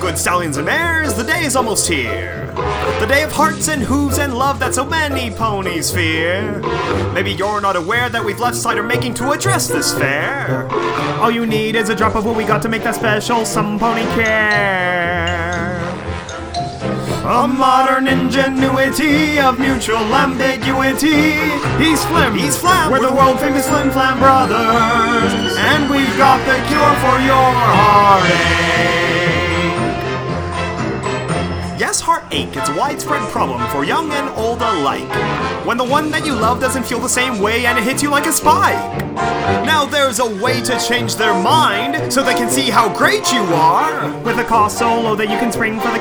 good stallions and mares, the day is almost here. The day of hearts and hooves and love that so many ponies fear. Maybe you're not aware that we've left cider making to address this fair. All you need is a drop of what we got to make that special some pony care. A modern ingenuity of mutual ambiguity. He's Flim, we're the world famous Flim Flam Brothers, and we've got the cure for your heartache. Yes, heartache is a widespread problem for young and old alike. When the one that you love doesn't feel the same way and it hits you like a spike. Now there's a way to change their mind so they can see how great you are, with a cost so low that you can spring for the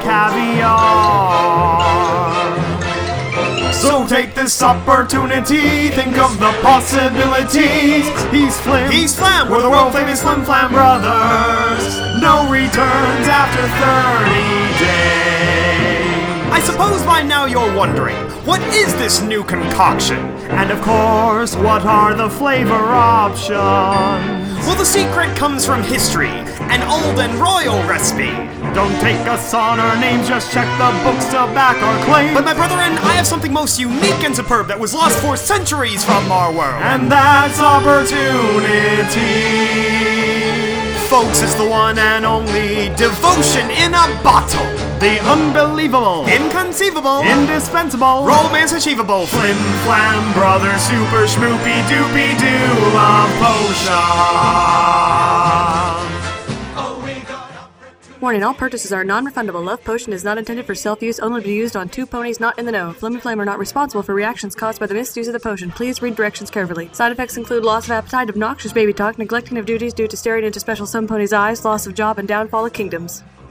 caviar. So take this opportunity, think of the possibilities. He's Flam, we're the world famous Flim Flam Brothers. No returns after 30 days. I suppose by now you're wondering, what is this new concoction? And of course, what are the flavor options? Well, the secret comes from history, an old and royal recipe. Don't take us on our names, just check the books to back our claim. But my brethren, I have something most unique and superb that was lost for centuries from our world. And that's opportunity. Folks, it's the one and only devotion in a bottle. The unbelievable, inconceivable, indispensable, romance achievable, Flim Flam Brothers, super schmoopy doopy doo love potion. Warning, all purchases are non-refundable. Love Potion is not intended for self-use, only to be used on two ponies not in the know. Flim and Flam are not responsible for reactions caused by the misuse of the potion. Please read directions carefully. Side effects include loss of appetite, obnoxious baby talk, neglecting of duties due to staring into special some ponies' eyes, loss of job, and downfall of kingdoms.